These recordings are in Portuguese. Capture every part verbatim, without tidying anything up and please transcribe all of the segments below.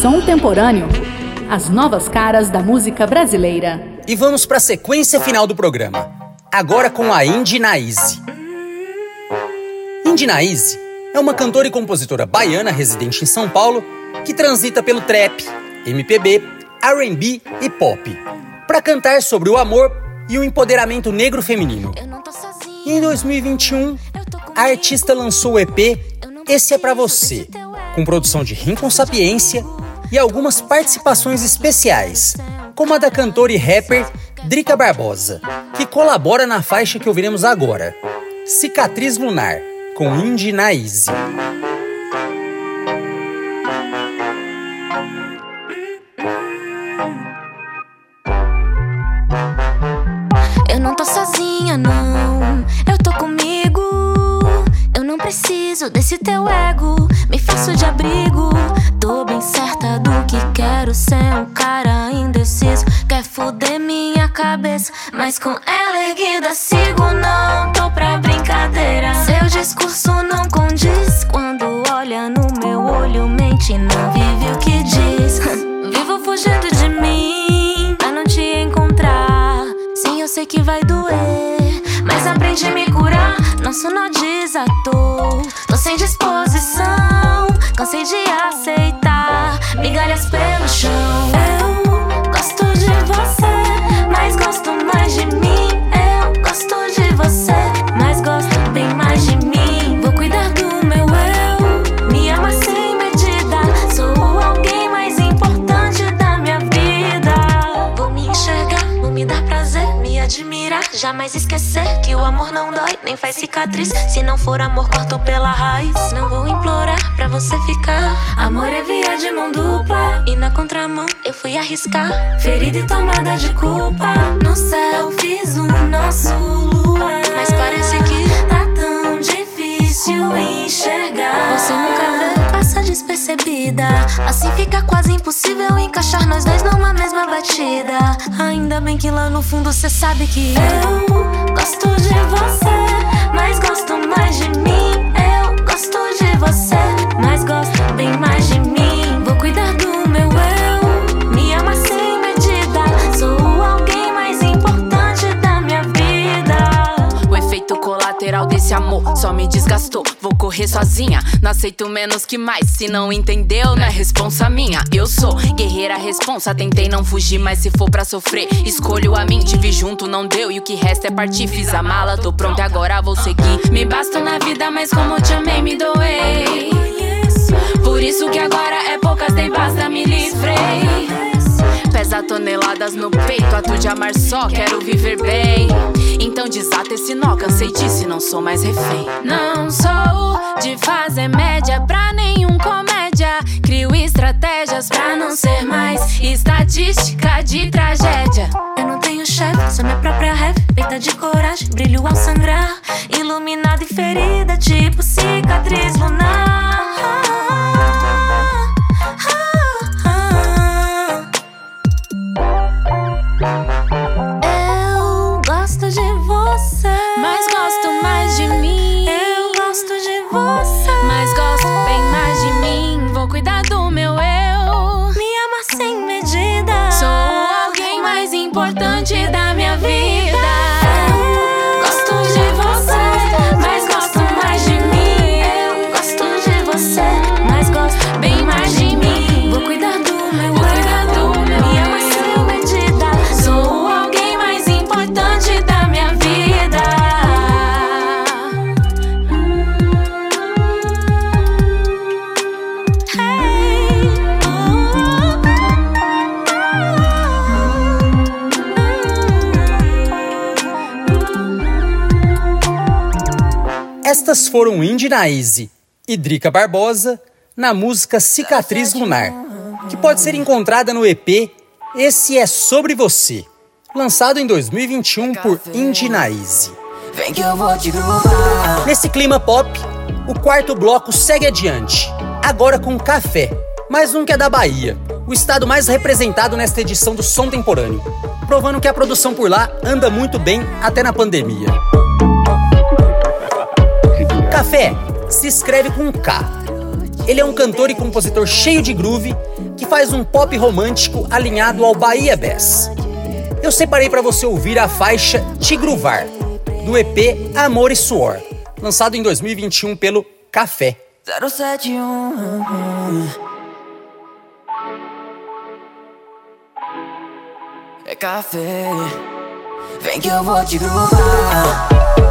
Som Temporâneo. As novas caras da música brasileira. E vamos para a sequência final do programa. Agora com a Indy Naise. Indy Naise é uma cantora e compositora baiana residente em São Paulo que transita pelo trap, M P B, R and B e pop para cantar sobre o amor e o empoderamento negro feminino. E em dois mil e vinte e um, a artista lançou o E P Esse é Pra Você, com produção de Rincon Sapiência e algumas participações especiais, como a da cantora e rapper Drica Barbosa, que colabora na faixa que ouviremos agora, Cicatriz Lunar, com Indy Naise. Eu não tô sozinha, não, eu tô comigo. Eu não preciso desse teu ego, me faço de abrigo. Tô bem certa do que quero, ser um cara indeciso. Quer foder minha cabeça, mas com ela erguida sigo. Não tô pra brincadeira, seu discurso não condiz. Quando olha no meu olho, mente, não vive o que diz. Vivo fugindo de mim, pra não te encontrar. Sim, eu sei que vai doer, mas aprendi a me curar. Nosso nó desatou, tô sem disposição. Cansei de aceitar migalhas pelo chão. Eu gosto de você, mas gosto mais de mim. Eu gosto de você, mas gosto bem mais de mim. Vou cuidar do meu eu, me ama sem medida. Sou alguém mais importante da minha vida. Vou me enxergar, vou me dar prazer, me admirar. Jamais esquecer que o amor não dói, nem faz cicatriz. Se não for amor, corto pela raiz. Não vou implorar pra você ficar. Amor é via de mão dupla, e na contramão eu fui arriscar. Ferida e tomada de culpa, no céu fiz o nosso luar. Mas parece que tá tão difícil enxergar. Você nunca vê, passa despercebida. Assim fica quase impossível encaixar nós dois numa mesma batida. Ainda bem que lá no fundo cê sabe que eu gosto de você, mas gosto mais de mim. Eu gosto de você, mas gosto bem mais de mim. Vou cuidar do meu eu, me ama sem medida. Sou alguém mais importante da minha vida. O efeito colateral desse amor só me desgastou. Vou correr sozinha, não aceito menos que mais. Se não entendeu, não é responsa minha. Eu sou guerreira responsa, tentei não fugir, mas se for pra sofrer, escolho a mim. Tive junto, não deu, e o que resta é partir. Fiz a mala, tô pronta e agora vou seguir. Me basto na vida, mas como te amei, me doei. Por isso que agora é poucas, dei basta, me livrei. Pesa toneladas no peito, ato de amar só, quero viver bem. Então desata esse nó, cansei disso e não sou mais refém. Não sou de fazer média pra nenhum comédia. Crio estratégias pra não ser mais estatística de tragédia. Eu não tenho chefe, sou minha própria ref, feita de coragem, brilho ao sangrar. Iluminada e ferida, tipo cicatriz lunar. Eu gosto de você, mas gosto mais de mim. Eu gosto de você, mas gosto bem mais de mim. Vou cuidar do meu eu, me ama sem medida. Sou alguém mais importante da minha vida. Eu gosto de você, mas gosto mais de mim. Eu gosto de você, mas gosto bem mais de mim. Vou cuidar do meu eu, me ama sem medida. Sou alguém mais importante da minha vida. Hey, Estas foram Indy Naise e Drica Barbosa na música Cicatriz Lunar, que pode ser encontrada no E P Esse é Sobre Você, lançado em dois mil e vinte e um por Indy Naise. Vem que eu vou te groovar. Nesse clima pop, o quarto bloco segue adiante, agora com Café, mais um que é da Bahia, o estado mais representado nesta edição do Som Temporâneo, provando que a produção por lá anda muito bem até na pandemia. Café se escreve com K. Ele é um cantor e compositor cheio de groove que faz um pop romântico alinhado ao Bahia Bass. Eu separei para você ouvir a faixa Te Groovar, do E P Amor e Suor, lançado em dois mil e vinte e um pelo Café. zero sete um É café, vem que eu vou te groovar.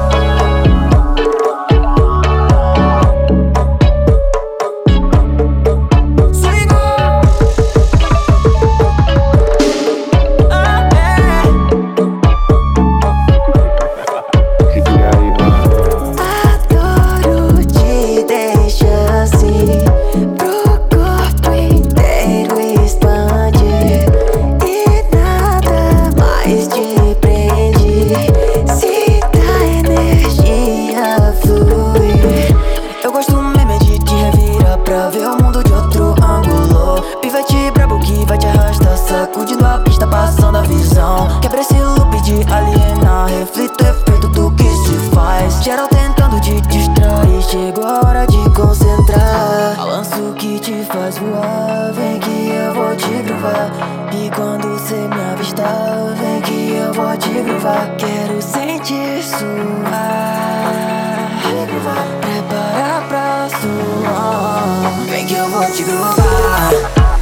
Geral tentando te distrair, chegou a hora de concentrar. Balanço que te faz voar, vem que eu vou te groovar. E quando cê me avistar, vem que eu vou te groovar. Quero sentir suar, prepara pra suar. Vem que eu vou te groovar.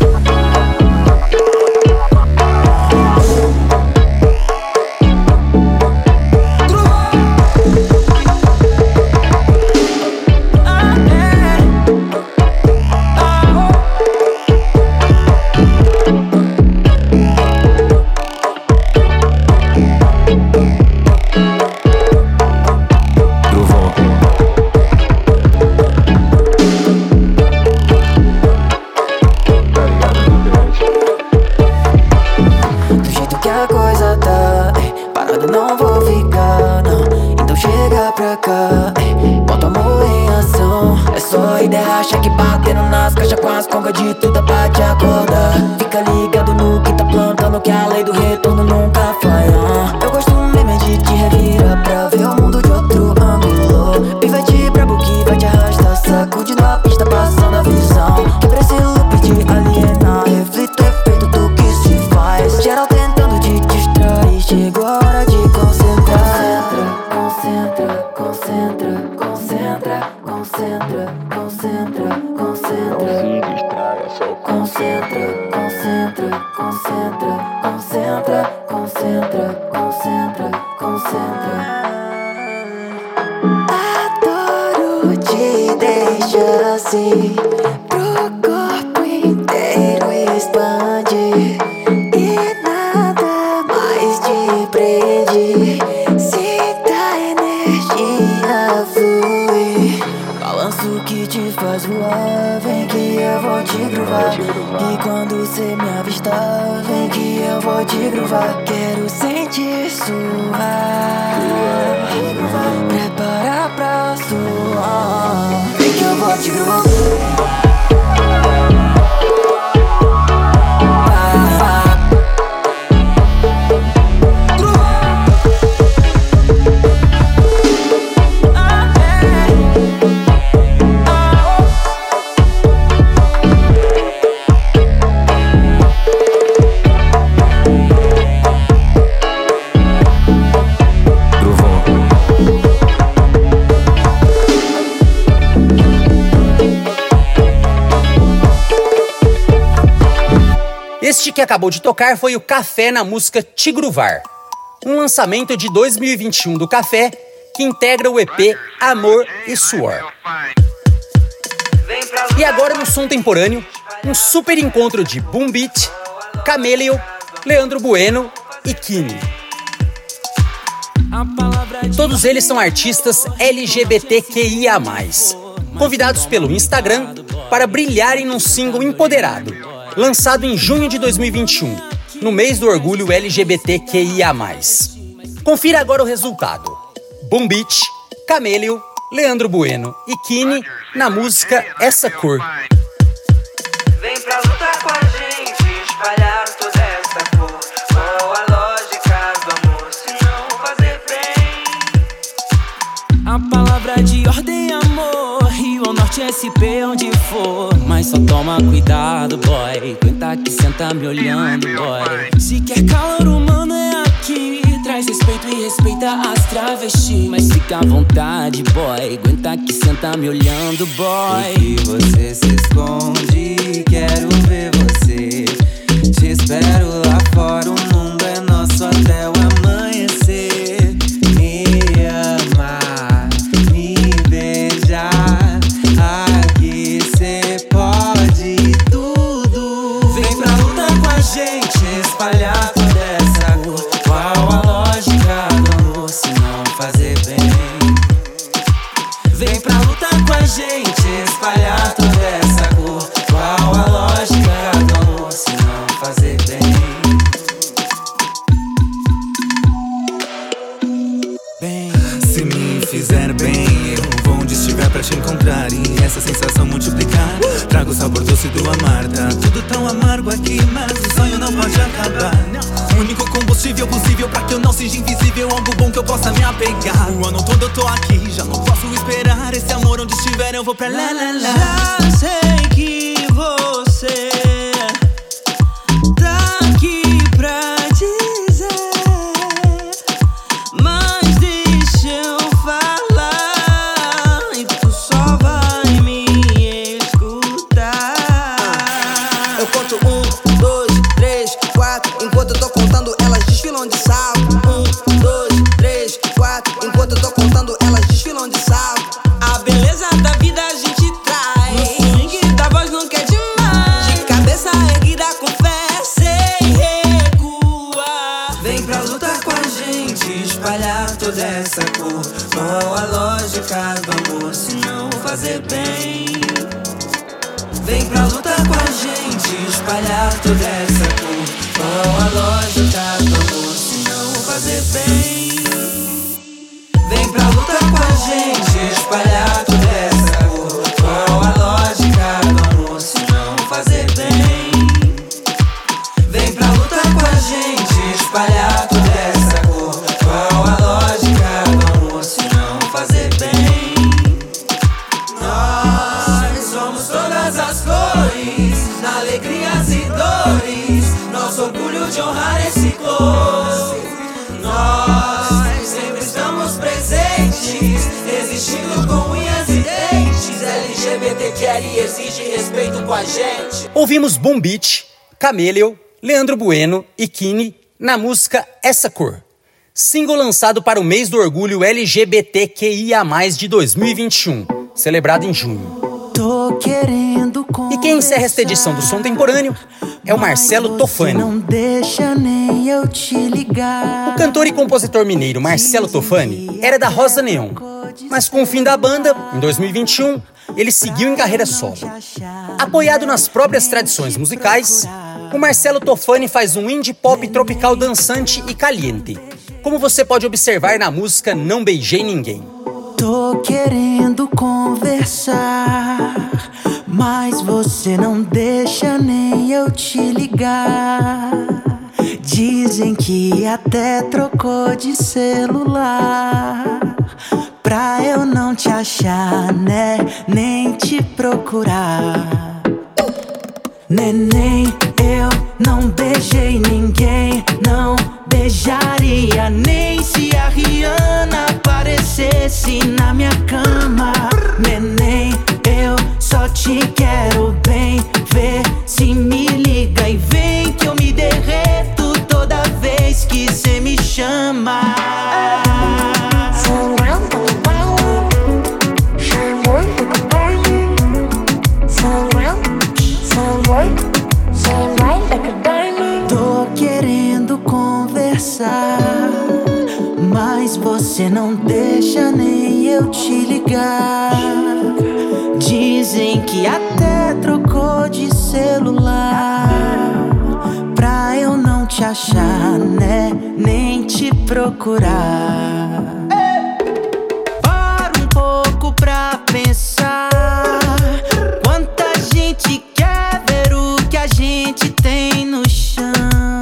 De tudo pra te acordar. Fica ligado no que tá plantando, que a lei do retorno nunca falha. Eu gosto mesmo de te revirar pra ver o mundo de outro ângulo. Pivete brabo que vai te arrastar, sacudindo a pista, passando a visão. Quebra esse loop de alienar, reflito o efeito do que se faz. Geral tentando te distrair, chegou a hora de concentrar. Concentra, concentra, concentra, concentra, concentra, concentra, concentra. Concentra, concentra, concentra, concentra, concentra, concentra, concentra. Adoro te deixar assim, pro corpo inteiro expande. E nada mais te prende, sinta a energia fluir. Balanço que te faz voar, vem que eu vou te groovar. E quando cê me avistar, vem que eu vou te groovar. Quero sentir suar, prepara pra suar. Vem que eu vou te groovar. Este que acabou de tocar foi o Café na música Te Groovar, um lançamento de dois mil e vinte e um do Café que integra o E P Amor e Suor. E agora no som temporâneo, um super encontro de Boom Beat, Caméleo, Leandro Bueno e Kini. Todos eles são artistas L G B T Q I A mais, convidados pelo Instagram para brilharem num single empoderado, lançado em junho de dois mil e vinte e um, no mês do orgulho L G B T Q I A mais. Confira agora o resultado. Boom Beat, Caméleo, Leandro Bueno e Kini na música Essa Cor. Vem pra lutar com a gente, espalhar toda essa cor. Qual a lógica do amor se não fazer bem? A palavra de ordem é amor, Rio ao norte S P onde for. Mas só toma cuidado, boy, aguenta senta me olhando, boy. Se quer calor humano é aqui, traz respeito e respeita as travestis. Mas fica à vontade, boy, aguenta que senta me olhando, boy. E que você se esconde, quero ver você. Te espero lá fora, o mundo é nosso até o amanhecer. Me amar, me beijar, aqui cê pode tudo. Vem pra lutar com a gente, espalhar toda essa cor. Qual a lógica do amor se não fazer bem? Vem pra lutar com a gente, espalhar toda essa cor. Qual a lógica do amor se não fazer bem? Bem, se me fizer bem, eu vou onde estiver pra te encontrar e essa sensação multiplicar. Trago o sabor doce do amar, tá tudo tão amargo aqui, mas o sonho não pode acabar. O único combustível possível pra que eu não seja invisível, algo bom que eu possa me apegar. O ano todo eu tô aqui, já não posso esperar. Esse amor onde estiver eu vou pra lá, lá, lá. Já sei que você tá aqui pra dizer, mas deixa eu falar e tu só vai me escutar. Eu conto um, dois, três, quatro. Enquanto eu tô contando, elas desfilam de salto. Um, dois, três, quatro. Enquanto eu tô contando, elas desfilam de salto. A beleza da vida a gente traz, no swing da voz nunca é demais. De cabeça erguida com fé, sem recuar. Vem pra lutar com a gente, espalhar toda essa cor. Qual a lógica do amor se não fazer bem? Vem pra lutar com a gente, espalhar toda essa cor. Qual a lógica do amor se não fazer bem? Vem pra lutar com a gente, espalhar toda essa cor. Qual a lógica do amor se não fazer bem? Vem pra lutar com a gente, espalhar toda essa cor. Qual a lógica do amor se não fazer bem? Nós somos todas as cores, alegrias e dores, nosso orgulho de honrar esse cor. Nós sempre estamos presentes, resistindo com unhas e dentes. L G B T quer e exige respeito com a gente. Ouvimos Boom Beat, Chameleon, Leandro Bueno e Kini na música Essa Cor, single lançado para o mês do orgulho L G B T Q I A mais, de dois mil e vinte e um, celebrado em junho. Tô querendo E quem encerra esta edição do Som Temporâneo é o Marcelo Tofani. Não deixa nem eu te ligar. O cantor e compositor mineiro Marcelo Tofani era da Rosa Neon, mas com o fim da banda, em dois mil e vinte e um, ele seguiu em carreira solo. Apoiado nas próprias tradições musicais, o Marcelo Tofani faz um indie pop tropical dançante e caliente, como você pode observar na música Não Beijei Ninguém. Tô querendo conversar, mas você não deixa nem eu te ligar. Dizem que até trocou de celular, pra eu não te achar, né, nem te procurar. Neném, eu não beijei ninguém, não beijaria nem se a Rihanna aparecesse na minha cama. Neném, eu só te quero bem, vê se me liga e vem que eu me derreto toda vez que cê me chama. Tô querendo conversar, mas você não deixa nem eu te ligar. Dizem que até trocou de celular, pra eu não te achar, né, nem te procurar. Para um pouco pra pensar, quanta gente quer ver o que a gente tem no chão.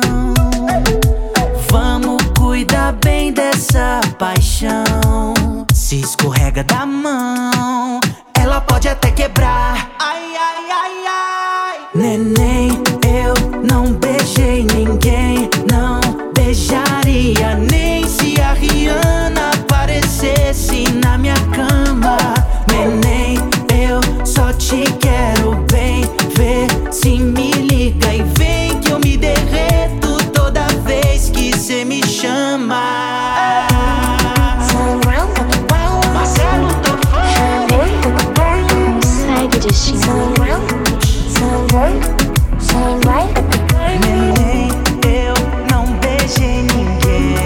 Vamos cuidar bem dessa paixão. Se escorrega da mão, ela pode até quebrar. Ai, ai, ai, ai. Neném, eu não beijei ninguém, não beijaria nem se a Rihanna aparecesse na minha cama. Neném, eu só te quero bem, vê se me liga e vem que eu me derreto toda vez que cê me chama. Marcelo Tofani, segue destino. neném, eu não beijei ninguém.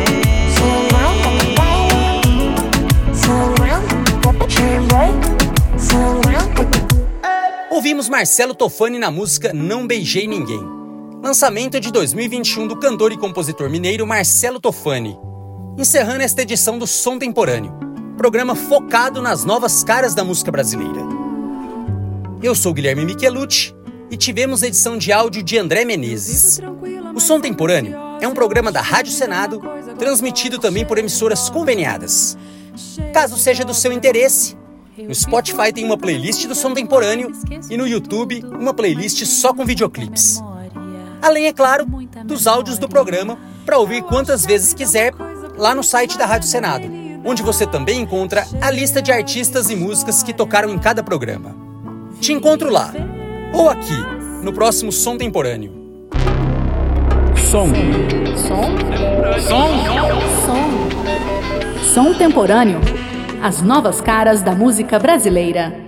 Ouvimos Marcelo Tofani na música Não Beijei Ninguém, lançamento de dois mil e vinte e um do cantor e compositor mineiro Marcelo Tofani, encerrando esta edição do Som Temporâneo, programa focado nas novas caras da música brasileira. Eu sou Guilherme Michelucci e tivemos a edição de áudio de André Menezes. O Som Temporâneo é um programa da Rádio Senado, transmitido também por emissoras conveniadas. Caso seja do seu interesse, no Spotify tem uma playlist do Som Temporâneo e no YouTube uma playlist só com videoclipes. Além, é claro, dos áudios do programa para ouvir quantas vezes quiser lá no site da Rádio Senado, onde você também encontra a lista de artistas e músicas que tocaram em cada programa. Te encontro lá, ou aqui, no próximo Som Temporâneo. Som. Som. Som. Som. Som Temporâneo. As novas caras da música brasileira.